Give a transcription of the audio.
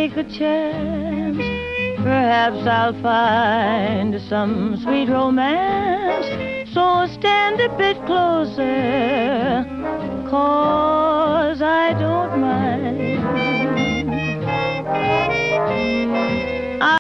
take a chance. Perhaps I'll find some sweet romance. So stand a bit closer,